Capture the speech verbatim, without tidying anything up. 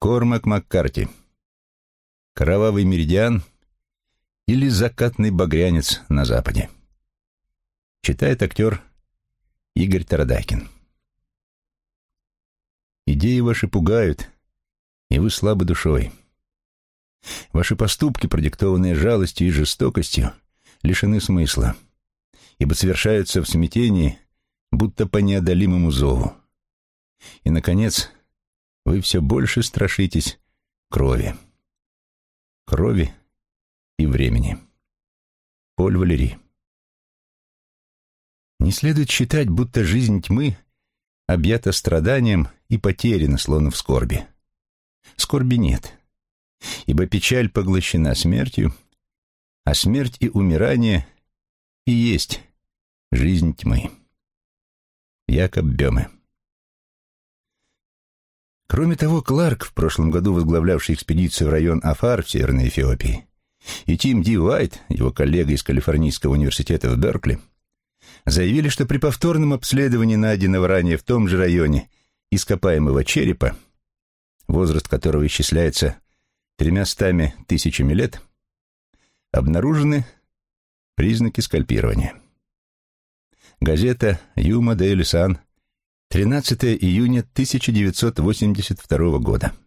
Кормак Маккарти. Кровавый меридиан или закатный багрянец на западе. Читает актер Игорь Тарадайкин. Идеи ваши пугают, и вы слабы душой. Ваши поступки, продиктованные жалостью и жестокостью, лишены смысла, ибо совершаются в смятении, будто по неодолимому зову. И, наконец, вы все больше страшитесь крови. Крови и времени. Поль Валери. Не следует считать, будто жизнь тьмы объята страданием и потеряна, словно в скорби. Скорби нет, ибо печаль поглощена смертью, а смерть и умирание и есть жизнь тьмы. Якоб Бёме. Кроме того, Кларк, в прошлом году возглавлявший экспедицию в район Афар в Северной Эфиопии, и Тим Ди Уайт, его коллега из Калифорнийского университета в Беркли, заявили, что при повторном обследовании найденного ранее в том же районе ископаемого черепа, возраст которого исчисляется тремястами тысячами лет, обнаружены признаки скальпирования. Газета «Юма Дейли Сан», тринадцатого июня тысяча девятьсот восемьдесят второго года.